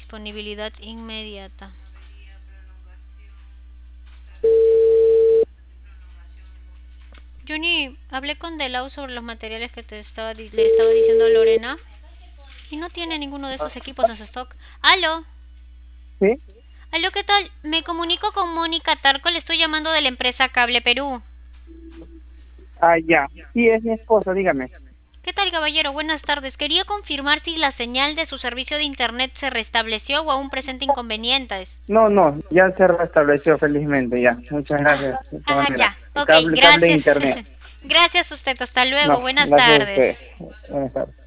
disponibilidad inmediata. Juni, hablé con Delau sobre los materiales que le estaba diciendo a Lorena y no tiene ninguno de esos equipos en su stock. ¡Aló! ¿Sí? ¿Aló, qué tal? Me comunico con Mónica Tarco, le estoy llamando de la empresa Cable Perú. Ah, ya. Sí, es mi esposa, dígame. ¿Qué tal, caballero? Buenas tardes. Quería confirmar si la señal de su servicio de internet se restableció o aún presenta inconvenientes. No, no, ya se restableció felizmente, ya. Muchas Ah, gracias, de todas maneras. ya. Ok, Cable de gracias. internet. Gracias a usted. Hasta luego. No, Buenas gracias a usted. tardes. Buenas tardes.